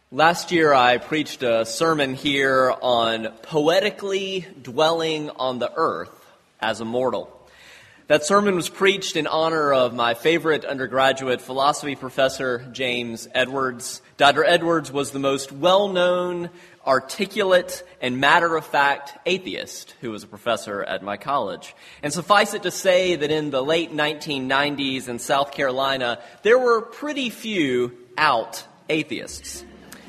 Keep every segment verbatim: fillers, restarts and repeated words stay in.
Last year, I preached a sermon here on poetically dwelling on the earth as a mortal. That sermon was preached in honor of my favorite undergraduate philosophy professor, James Edwards. Doctor Edwards was the most well-known, articulate, and matter-of-fact atheist who was a professor at my college. And suffice it to say that in the late nineteen nineties in South Carolina, there were pretty few out atheists.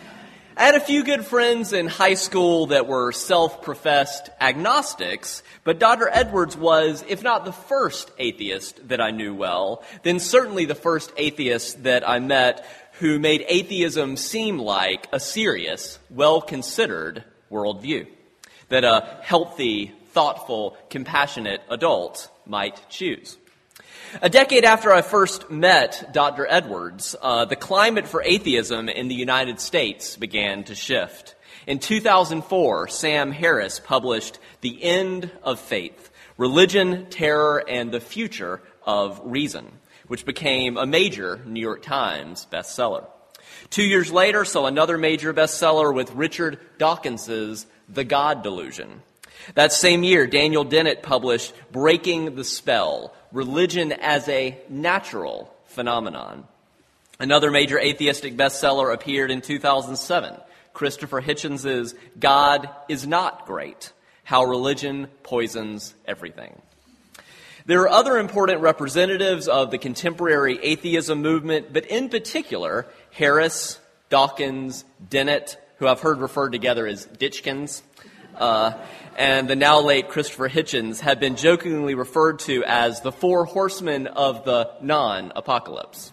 I had a few good friends in high school that were self-professed agnostics, but Doctor Edwards was, if not the first atheist that I knew well, then certainly the first atheist that I met who made atheism seem like a serious, well-considered worldview that a healthy, thoughtful, compassionate adult might choose. A decade after I first met Doctor Edwards, uh, the climate for atheism in the United States began to shift. In two thousand four, Sam Harris published The End of Faith, Religion, Terror, and the Future of Reason, which became a major New York Times bestseller. Two years later, saw another major bestseller with Richard Dawkins's The God Delusion. That same year, Daniel Dennett published Breaking the Spell, Religion as a Natural Phenomenon. Another major atheistic bestseller appeared in two thousand seven, Christopher Hitchens's God is Not Great, How Religion Poisons Everything. There are other important representatives of the contemporary atheism movement, but in particular, Harris, Dawkins, Dennett, who I've heard referred together as Ditchkins, uh, and the now late Christopher Hitchens have been jokingly referred to as the four horsemen of the non-apocalypse.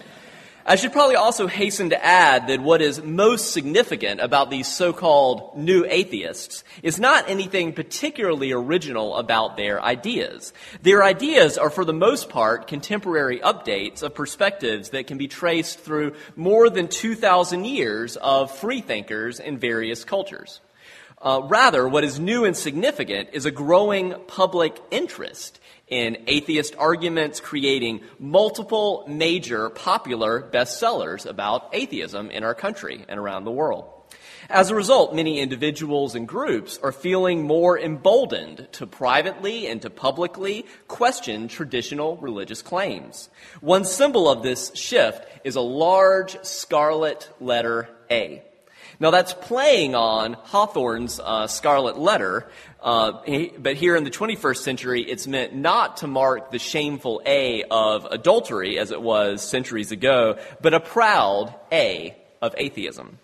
I should probably also hasten to add that what is most significant about these so-called new atheists is not anything particularly original about their ideas. Their ideas are, for the most part, contemporary updates of perspectives that can be traced through more than two thousand years of freethinkers in various cultures. Uh, rather, what is new and significant is a growing public interest in atheist arguments, creating multiple major popular bestsellers about atheism in our country and around the world. As a result, many individuals and groups are feeling more emboldened to privately and to publicly question traditional religious claims. One symbol of this shift is a large scarlet letter A. Now, that's playing on Hawthorne's uh, Scarlet Letter, uh, but here in the twenty-first century, it's meant not to mark the shameful A of adultery, as it was centuries ago, but a proud A of atheism.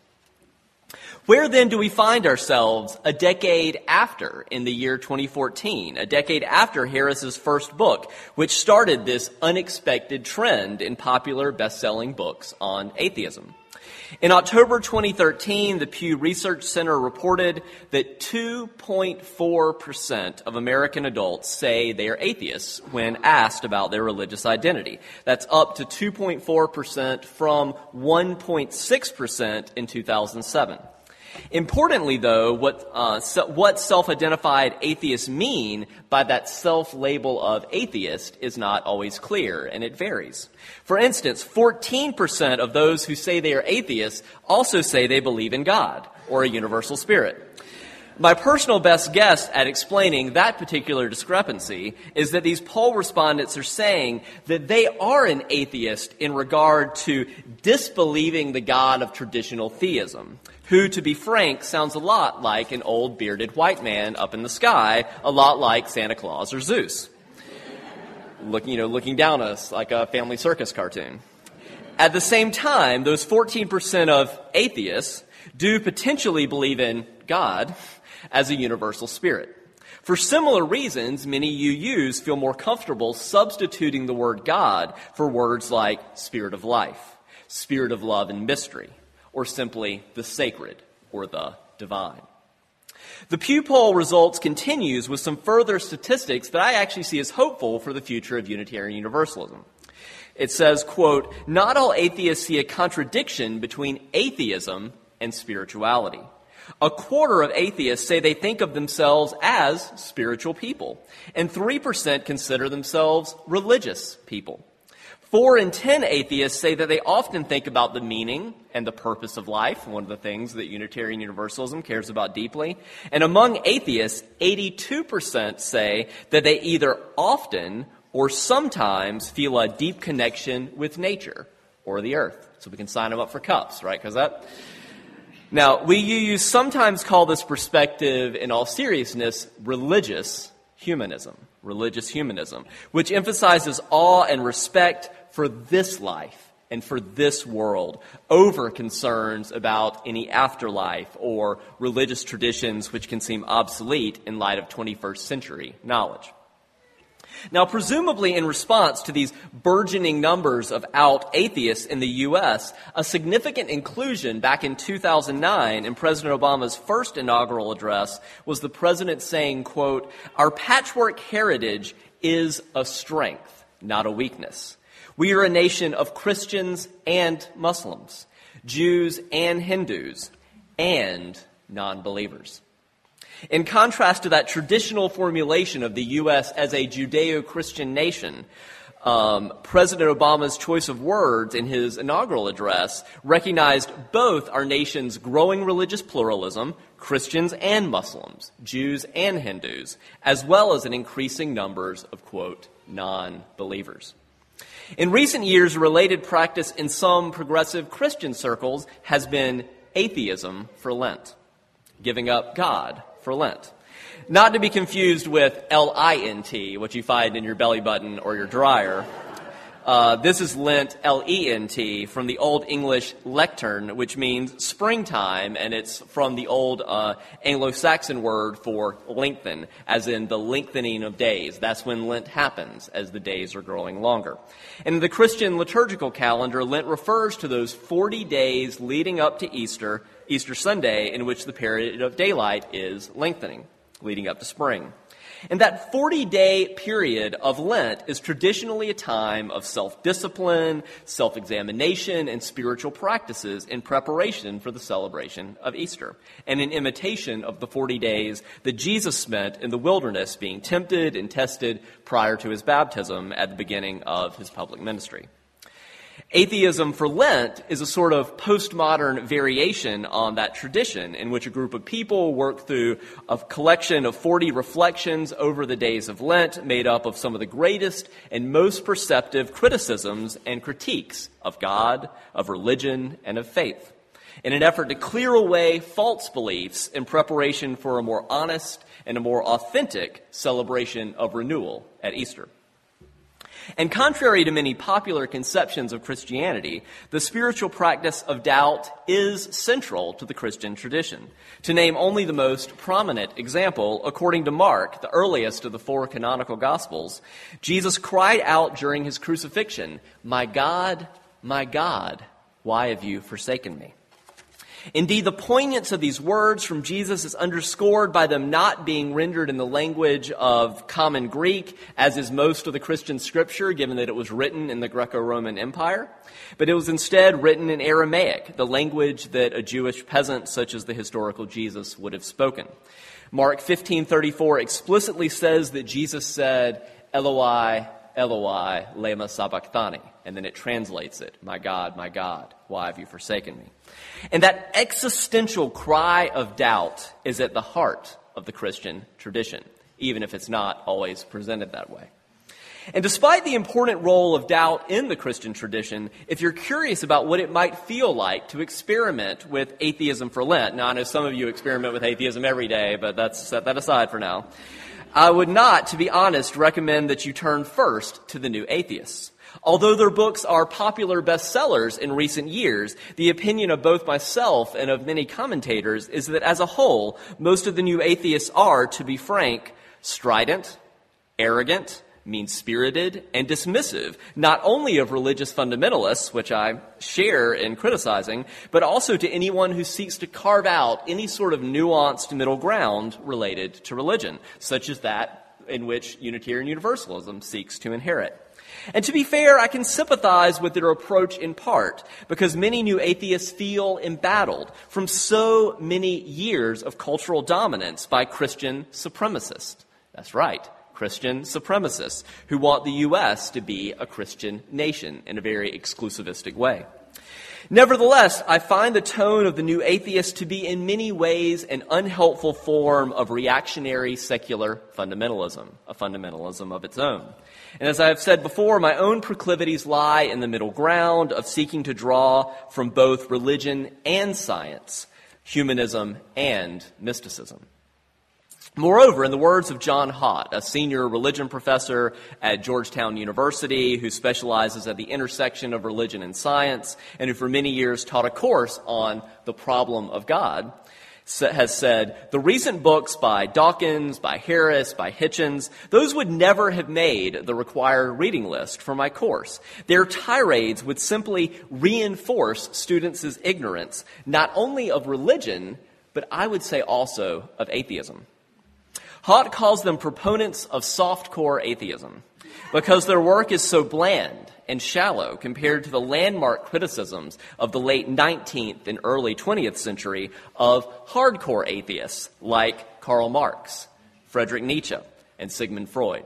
Where then do we find ourselves a decade after, in the year twenty fourteen, a decade after Harris's first book, which started this unexpected trend in popular best-selling books on atheism? In October twenty thirteen, the Pew Research Center reported that two point four percent of American adults say they are atheists when asked about their religious identity. That's up to two point four percent from one point six percent in two thousand seven. Importantly, though, what uh, so, what self-identified atheists mean by that self-label of atheist is not always clear, and it varies. For instance, fourteen percent of those who say they are atheists also say they believe in God or a universal spirit. My personal best guess at explaining that particular discrepancy is that these poll respondents are saying that they are an atheist in regard to disbelieving the God of traditional theism, who, to be frank, sounds a lot like an old bearded white man up in the sky, a lot like Santa Claus or Zeus, looking, you know, looking down at us like a family circus cartoon. At the same time, those fourteen percent of atheists do potentially believe in God as a universal spirit. For similar reasons, many U Us feel more comfortable substituting the word God for words like spirit of life, spirit of love and mystery, or simply the sacred or the divine. The Pew poll results continues with some further statistics that I actually see as hopeful for the future of Unitarian Universalism. It says, quote, "Not all atheists see a contradiction between atheism and spirituality. A quarter of atheists say they think of themselves as spiritual people, and three percent consider themselves religious people. Four in ten atheists say that they often think about the meaning and the purpose of life, one of the things that Unitarian Universalism cares about deeply. And among atheists, eighty-two percent say that they either often or sometimes feel a deep connection with nature or the earth. So we can sign them up for cups, right? Because that... Now, we you sometimes call this perspective, in all seriousness, religious humanism. Religious humanism, which emphasizes awe and respect for this life and for this world over concerns about any afterlife or religious traditions which can seem obsolete in light of twenty-first century knowledge. Now, presumably in response to these burgeoning numbers of out atheists in the U S, a significant inclusion back in two thousand nine in President Obama's first inaugural address was the president saying, quote, "Our patchwork heritage is a strength, not a weakness. We are a nation of Christians and Muslims, Jews and Hindus, and non-believers." In contrast to that traditional formulation of the U S as a Judeo-Christian nation, um, President Obama's choice of words in his inaugural address recognized both our nation's growing religious pluralism, Christians and Muslims, Jews and Hindus, as well as an increasing numbers of, quote, non-believers. In recent years, a related practice in some progressive Christian circles has been atheism for Lent, giving up God for Lent. Not to be confused with L I N T, what you find in your belly button or your dryer. Uh, this is Lent, L E N T, from the Old English lectern, which means springtime, and it's from the old uh, Anglo-Saxon word for lengthen, as in the lengthening of days. That's when Lent happens, as the days are growing longer. And in the Christian liturgical calendar, Lent refers to those forty days leading up to Easter, Easter Sunday, in which the period of daylight is lengthening, leading up to spring. And that forty-day period of Lent is traditionally a time of self-discipline, self-examination, and spiritual practices in preparation for the celebration of Easter, and in imitation of the forty days that Jesus spent in the wilderness being tempted and tested prior to his baptism at the beginning of his public ministry. Atheism for Lent is a sort of postmodern variation on that tradition in which a group of people work through a collection of forty reflections over the days of Lent made up of some of the greatest and most perceptive criticisms and critiques of God, of religion, and of faith, in an effort to clear away false beliefs in preparation for a more honest and a more authentic celebration of renewal at Easter. And contrary to many popular conceptions of Christianity, the spiritual practice of doubt is central to the Christian tradition. To name only the most prominent example, according to Mark, the earliest of the four canonical Gospels, Jesus cried out during his crucifixion, "My God, my God, why have you forsaken me?" Indeed, the poignance of these words from Jesus is underscored by them not being rendered in the language of common Greek, as is most of the Christian scripture, given that it was written in the Greco-Roman Empire, but it was instead written in Aramaic, the language that a Jewish peasant such as the historical Jesus would have spoken. Mark fifteen thirty-four explicitly says that Jesus said, "Eloi, Eloi, lema sabachthani," and then it translates it, "My God, my God, why have you forsaken me?" And that existential cry of doubt is at the heart of the Christian tradition, even if it's not always presented that way. And despite the important role of doubt in the Christian tradition, if you're curious about what it might feel like to experiment with atheism for Lent, now I know some of you experiment with atheism every day, but let's set that aside for now, I would not, to be honest, recommend that you turn first to the New Atheists. Although their books are popular bestsellers in recent years, the opinion of both myself and of many commentators is that as a whole, most of the New Atheists are, to be frank, strident, arrogant, mean-spirited, and dismissive, not only of religious fundamentalists, which I share in criticizing, but also to anyone who seeks to carve out any sort of nuanced middle ground related to religion, such as that in which Unitarian Universalism seeks to inherit. And to be fair, I can sympathize with their approach in part because many New Atheists feel embattled from so many years of cultural dominance by Christian supremacists. That's right, Christian supremacists who want the U S to be a Christian nation in a very exclusivistic way. Nevertheless, I find the tone of the New Atheist to be in many ways an unhelpful form of reactionary secular fundamentalism, a fundamentalism of its own. And as I have said before, my own proclivities lie in the middle ground of seeking to draw from both religion and science, humanism and mysticism. Moreover, in the words of John Hott, a senior religion professor at Georgetown University who specializes at the intersection of religion and science and who for many years taught a course on the problem of God, has said, the recent books by Dawkins, by Harris, by Hitchens, those would never have made the required reading list for my course. Their tirades would simply reinforce students' ignorance, not only of religion, but I would say also of atheism. Hott calls them proponents of soft-core atheism because their work is so bland and shallow compared to the landmark criticisms of the late nineteenth and early twentieth century of hardcore atheists like Karl Marx, Friedrich Nietzsche, and Sigmund Freud.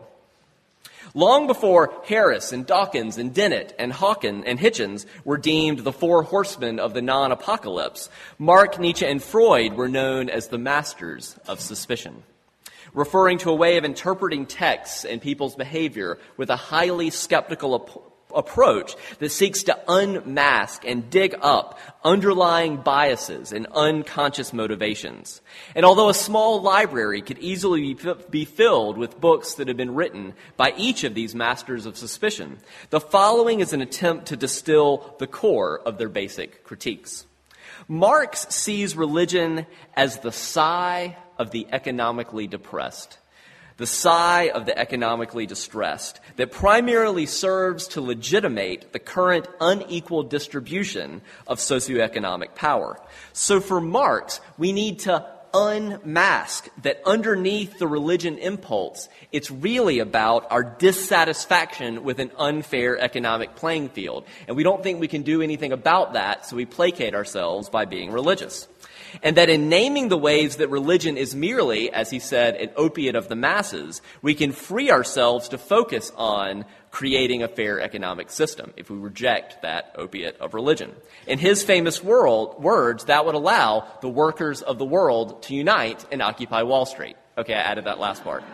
Long before Harris and Dawkins and Dennett and Hawken and Hitchens were deemed the four horsemen of the non-apocalypse, Marx, Nietzsche, and Freud were known as the masters of suspicion, referring to a way of interpreting texts and people's behavior with a highly skeptical ap- approach that seeks to unmask and dig up underlying biases and unconscious motivations. And although a small library could easily be filled with books that have been written by each of these masters of suspicion, the following is an attempt to distill the core of their basic critiques. Marx sees religion as the sigh of the economically depressed, the sigh of the economically distressed, that primarily serves to legitimate the current unequal distribution of socioeconomic power. So for Marx, we need to unmask that underneath the religion impulse, it's really about our dissatisfaction with an unfair economic playing field. And we don't think we can do anything about that, so we placate ourselves by being religious. And that in naming the ways that religion is merely, as he said, an opiate of the masses, we can free ourselves to focus on creating a fair economic system if we reject that opiate of religion. In his famous world, words, that would allow the workers of the world to unite and occupy Wall Street. Okay, I added that last part.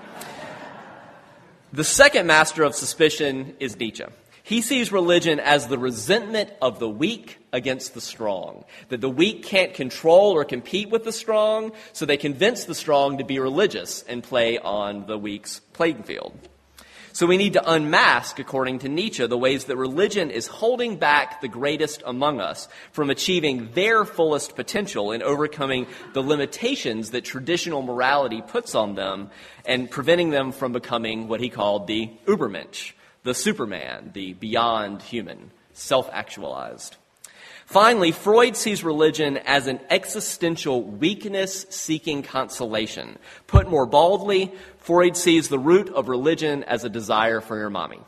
The second master of suspicion is Nietzsche. He sees religion as the resentment of the weak against the strong, that the weak can't control or compete with the strong, so they convince the strong to be religious and play on the weak's playing field. So we need to unmask, according to Nietzsche, the ways that religion is holding back the greatest among us from achieving their fullest potential and overcoming the limitations that traditional morality puts on them and preventing them from becoming what he called the Übermensch, the Superman, the beyond human, self-actualized. Finally, Freud sees religion as an existential weakness seeking consolation. Put more baldly, Freud sees the root of religion as a desire for your mommy.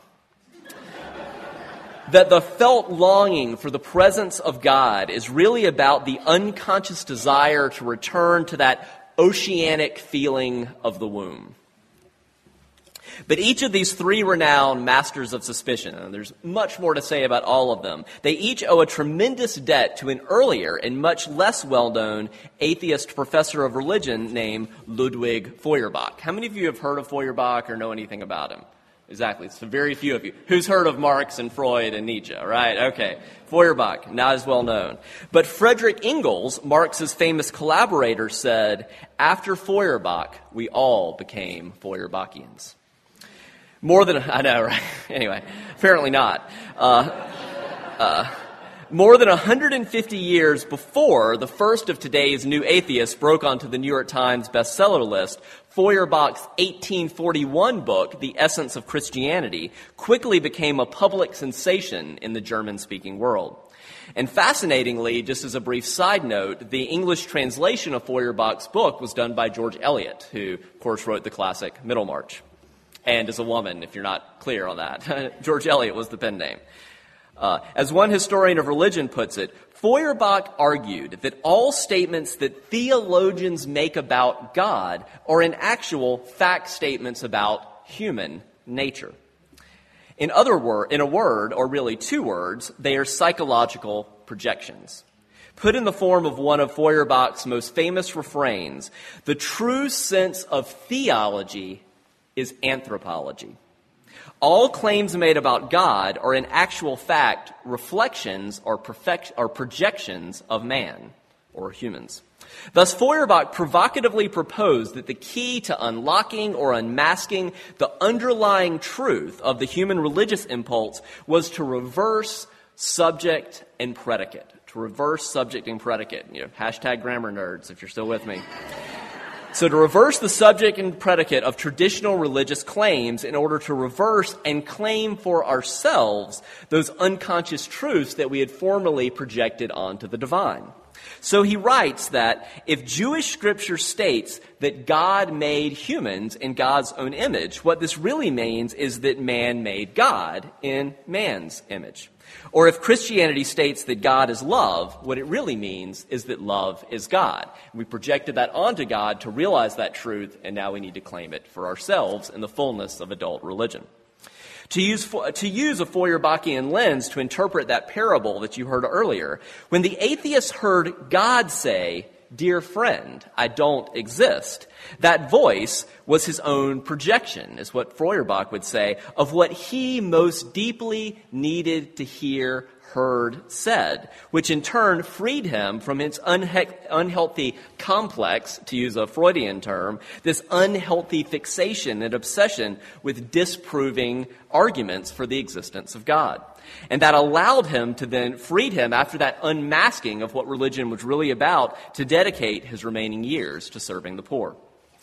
That the felt longing for the presence of God is really about the unconscious desire to return to that oceanic feeling of the womb. But each of these three renowned masters of suspicion, and there's much more to say about all of them, they each owe a tremendous debt to an earlier and much less well-known atheist professor of religion named Ludwig Feuerbach. How many of you have heard of Feuerbach or know anything about him? Exactly. It's very few of you. Who's heard of Marx and Freud and Nietzsche? Right? Okay. Feuerbach, not as well known. But Friedrich Engels, Marx's famous collaborator, said, after Feuerbach, we all became Feuerbachians. More than, I know, right? Anyway, apparently not. Uh, uh, more than one hundred fifty years before the first of today's new atheists broke onto the New York Times bestseller list, Feuerbach's eighteen forty-one book, The Essence of Christianity, quickly became a public sensation in the German-speaking world. And fascinatingly, just as a brief side note, the English translation of Feuerbach's book was done by George Eliot, who, of course, wrote the classic Middlemarch. And as a woman, if you're not clear on that. George Eliot was the pen name. Uh, as one historian of religion puts it, Feuerbach argued that all statements that theologians make about God are in actual fact statements about human nature. In other wor- in a word, or really two words, they are psychological projections. Put in the form of one of Feuerbach's most famous refrains, the true sense of theology is anthropology. All claims made about God are in actual fact reflections or, perfect, or projections of man, or humans. Thus, Feuerbach provocatively proposed that the key to unlocking or unmasking the underlying truth of the human religious impulse was to reverse subject and predicate. To reverse subject and predicate. You know, hashtag grammar nerds, if you're still with me. So to reverse the subject and predicate of traditional religious claims in order to reverse and claim for ourselves those unconscious truths that we had formerly projected onto the divine. So he writes that if Jewish scripture states that God made humans in God's own image, what this really means is that man made God in man's image. Or if Christianity states that God is love, what it really means is that love is God. We projected that onto God to realize that truth, and now we need to claim it for ourselves in the fullness of adult religion. To use, to use a Feuerbachian lens to interpret that parable that you heard earlier, when the atheist heard God say, "Dear friend, I don't exist," that voice was his own projection, is what Feuerbach would say, of what he most deeply needed to hear, heard, said, which in turn freed him from his unhe- unhealthy complex, to use a Freudian term, this unhealthy fixation and obsession with disproving arguments for the existence of God. And that allowed him to then, freed him after that unmasking of what religion was really about, to dedicate his remaining years to serving the poor.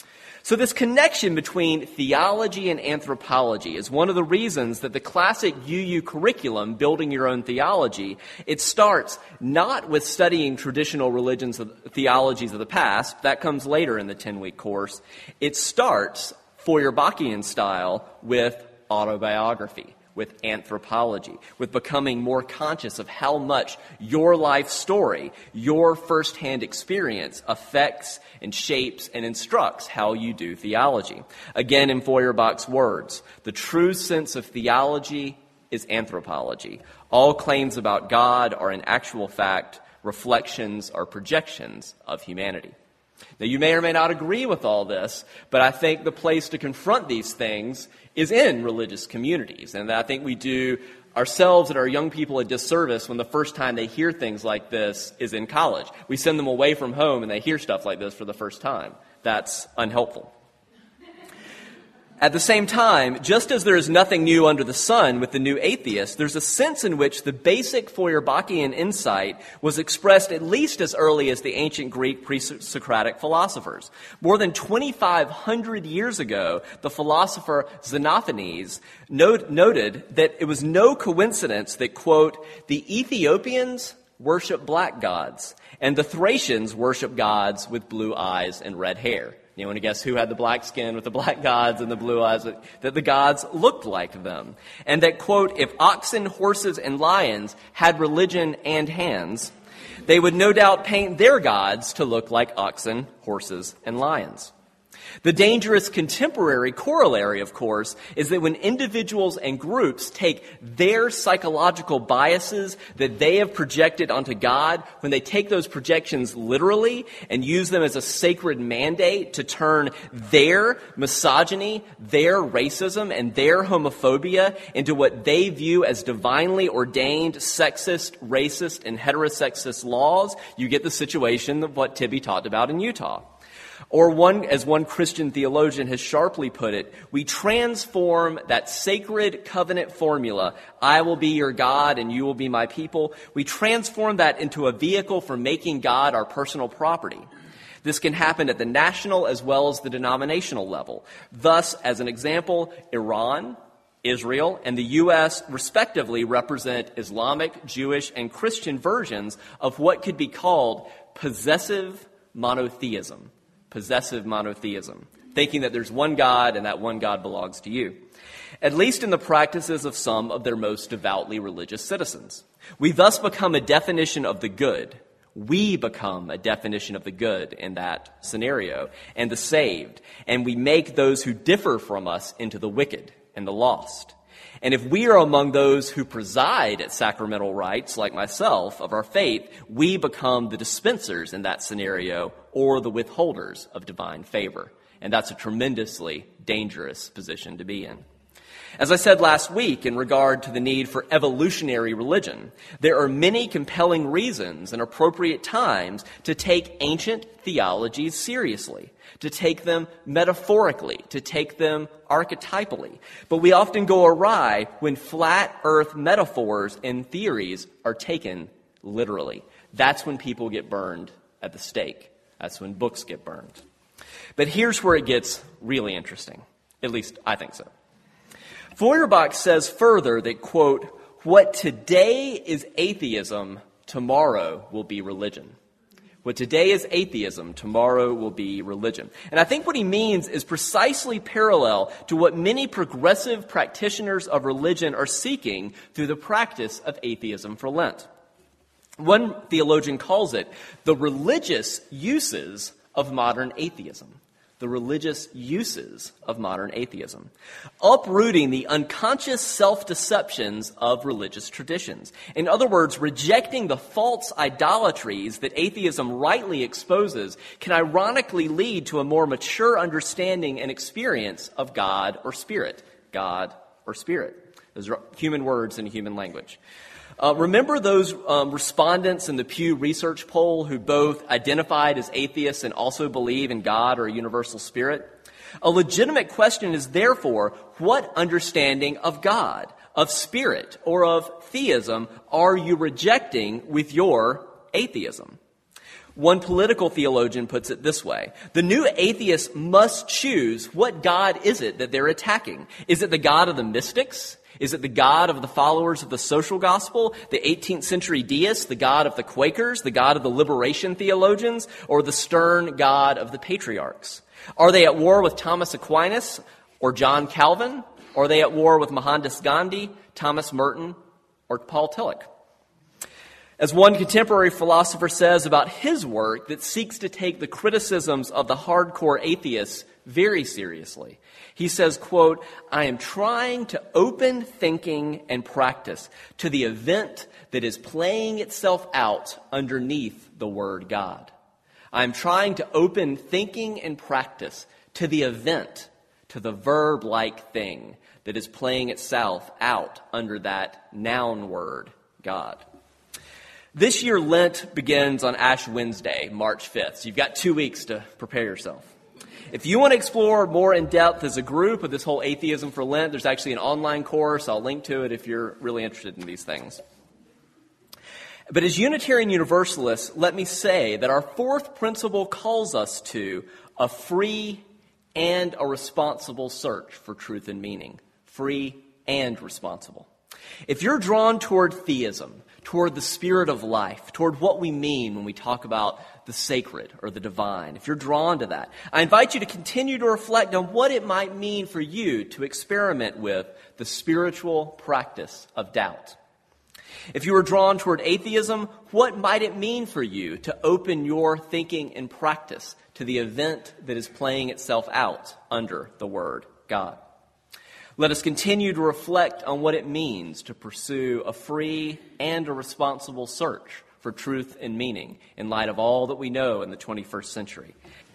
So this connection between theology and anthropology is one of the reasons that the classic U U curriculum, Building Your Own Theology, it starts not with studying traditional religions, theologies of the past. That comes later in the ten-week course. It starts, Feuerbachian style, with autobiography, with anthropology, with becoming more conscious of how much your life story, your firsthand experience affects and shapes and instructs how you do theology. Again, in Feuerbach's words, the true sense of theology is anthropology. All claims about God are in actual fact reflections or projections of humanity. Now, you may or may not agree with all this, but I think the place to confront these things is in religious communities. And I think we do ourselves and our young people a disservice when the first time they hear things like this is in college. We send them away from home and they hear stuff like this for the first time. That's unhelpful. At the same time, just as there is nothing new under the sun with the new atheist, there's a sense in which the basic Feuerbachian insight was expressed at least as early as the ancient Greek pre-Socratic philosophers. More than twenty-five hundred years ago, the philosopher Xenophanes note, noted that it was no coincidence that, quote, the Ethiopians worship black gods and the Thracians worship gods with blue eyes and red hair. You want to guess who had the black skin with the black gods and the blue eyes? That the gods looked like them. And that, quote, if oxen, horses, and lions had religion and hands, they would no doubt paint their gods to look like oxen, horses, and lions. The dangerous contemporary corollary, of course, is that when individuals and groups take their psychological biases that they have projected onto God, when they take those projections literally and use them as a sacred mandate to turn their misogyny, their racism, and their homophobia into what they view as divinely ordained sexist, racist, and heterosexist laws, you get the situation of what Tibby talked about in Utah. Or one, as one Christian theologian has sharply put it, we transform that sacred covenant formula, I will be your God and you will be my people, we transform that into a vehicle for making God our personal property. This can happen at the national as well as the denominational level. Thus, as an example, Iran, Israel, and the U S respectively represent Islamic, Jewish, and Christian versions of what could be called possessive monotheism. Possessive monotheism, thinking that there's one God and that one God belongs to you, at least in the practices of some of their most devoutly religious citizens. We thus become a definition of the good, We become a definition of the good in that scenario and the saved, and we make those who differ from us into the wicked and the lost. And if we are among those who preside at sacramental rites, like myself, of our faith, we become the dispensers in that scenario or the withholders of divine favor. And that's a tremendously dangerous position to be in. As I said last week in regard to the need for evolutionary religion, there are many compelling reasons and appropriate times to take ancient theologies seriously, to take them metaphorically, to take them archetypally. But we often go awry when flat earth metaphors and theories are taken literally. That's when people get burned at the stake. That's when books get burned. But here's where it gets really interesting. At least I think so. Feuerbach says further that, quote, what today is atheism, tomorrow will be religion. What today is atheism, tomorrow will be religion. And I think what he means is precisely parallel to what many progressive practitioners of religion are seeking through the practice of atheism for Lent. One theologian calls it the religious uses of modern atheism. The religious uses of modern atheism, uprooting the unconscious self-deceptions of religious traditions. In other words, rejecting the false idolatries that atheism rightly exposes can ironically lead to a more mature understanding and experience of God or Spirit. God or Spirit. Those are human words in human language. Uh, remember those um, respondents in the Pew Research poll who both identified as atheists and also believe in God or a universal spirit? A legitimate question is therefore, what understanding of God, of spirit, or of theism are you rejecting with your atheism? One political theologian puts it this way. The new atheists must choose what God is it that they're attacking. Is it the God of the mystics? Is it the God of the followers of the social gospel, the eighteenth century deists, the God of the Quakers, the God of the liberation theologians, or the stern God of the patriarchs? Are they at war with Thomas Aquinas or John Calvin? Or are they at war with Mohandas Gandhi, Thomas Merton, or Paul Tillich? As one contemporary philosopher says about his work that seeks to take the criticisms of the hardcore atheists very seriously, he says, quote, I am trying to open thinking and practice to the event that is playing itself out underneath the word God. I am trying to open thinking and practice to the event, to the verb-like thing that is playing itself out under that noun word, God. This year, Lent begins on Ash Wednesday, March fifth. So you've got two weeks to prepare yourself. If you want to explore more in depth as a group of this whole atheism for Lent, there's actually an online course. I'll link to it if you're really interested in these things. But as Unitarian Universalists, let me say that our fourth principle calls us to a free and a responsible search for truth and meaning. Free and responsible. If you're drawn toward theism, toward the spirit of life, toward what we mean when we talk about the sacred or the divine, if you're drawn to that, I invite you to continue to reflect on what it might mean for you to experiment with the spiritual practice of doubt. If you are drawn toward atheism, what might it mean for you to open your thinking and practice to the event that is playing itself out under the word God? Let us continue to reflect on what it means to pursue a free and a responsible search for truth and meaning in light of all that we know in the twenty-first century.